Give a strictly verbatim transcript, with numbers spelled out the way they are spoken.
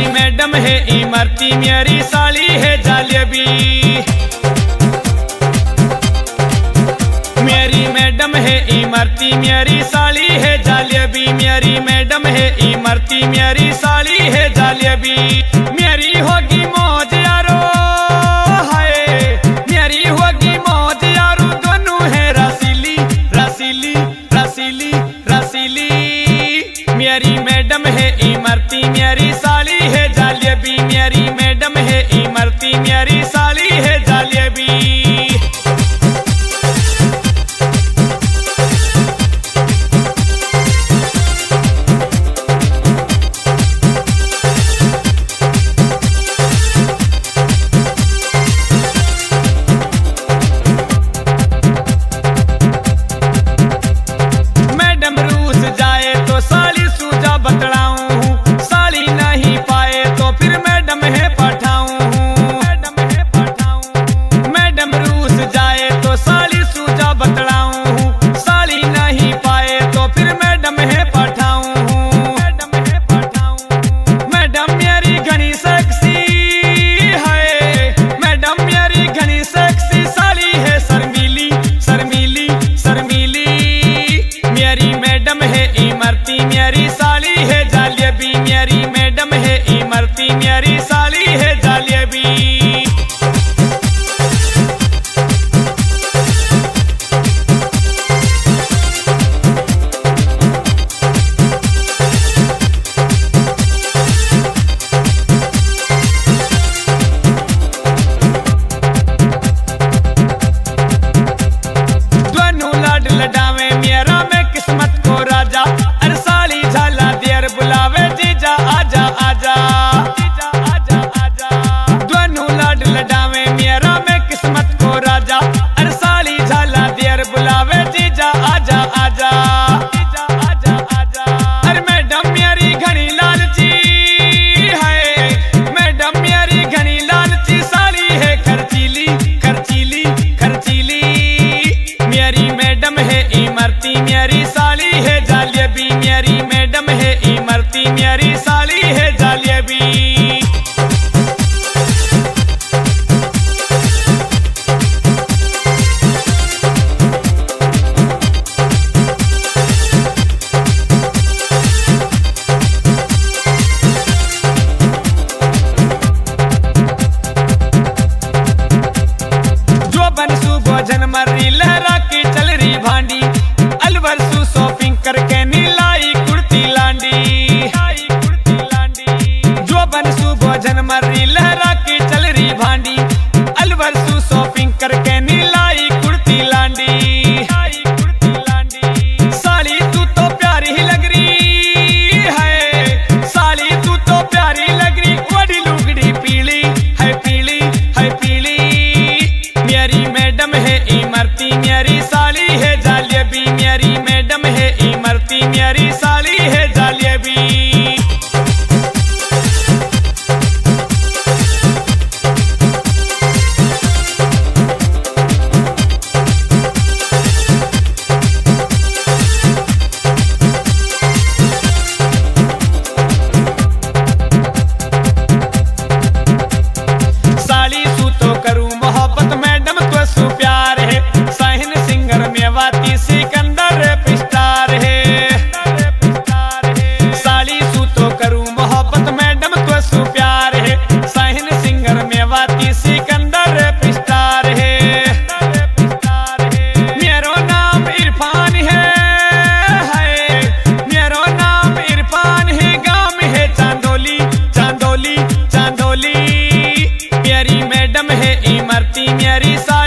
Madam है इमरती, मेरी साली है जालिबी। मेरी मैडम है इमरती, मेरी साली है जालिबी। मेरी मैडम है इमरती, मेरी साली है जालिबी। मेरी होगी मौज यारो हाय, मेरी होगी मौज यारो, दोनों है रसीली रसीली रसीली रसीली। मेरी मैडम है इमरती, मेरी साली है जालिबी। मेरी मैडम है इमरती, मेरी साली है जालिबी। मेरी साली है जालिबी, मेरी मैडम है इमरती, मेरी साली है जालिबी। दोनों लाड लडावे मेरा मैं किस्मत को राजा, बुलावे जीजा आजा आजा जीजा आजा आजा। दोनों लाड लडावे मेरा मैं किस्मत को राजा, अरे साली झाला देर बुलावे जीजा आजा आजा जीजा आजा आजा। अरे मैडम मेरी घनी लालची है, मैडम मेरी घनी लालची, साली है खर्चीली खर्चीली खर्चीली। मेरी मैडम है इमरती, मेरी साली है जालिबी। मेरी मैडम है इमरती, मेरी साली है जालिबी। जो बनसू भोजन मर्री लहरा की चल रही भांडी, अलवरसू शॉपिंग करके नीलाई कुर्ती लांडी। जो बनसू भोजन मर्री लहरा की चल रही भांडी, अलवरसू शॉपिंग करके नीलाई कुर्ती लांडी। साली तू तो प्यारी ही लग रही है, साली तू तो प्यारी लग रही, बड़ी लुगड़ी पीली है पीली है पीली। मेरी मैडम है इमरती, मेरी साली है जालिबी। मेरी मैडम है इमरती, मेरी साली है जालिबी। साली सू तो करूं मोहब्बत, मैडम तो सू प्यार है, साहिन सिंगर मेवाती सिकंदर पिस्टार है। साली सू तो करूं मोहब्बत, मैडम तो सू प्यार है, साहिन सिंगर मेवाती सिकंदर पिस्टार है। मेरो नाम इरफान है, है मेरो नाम इरफान है, गांव है चांदोली चांदोली चांदोली। मेरी मैडम है इमरती, मेरी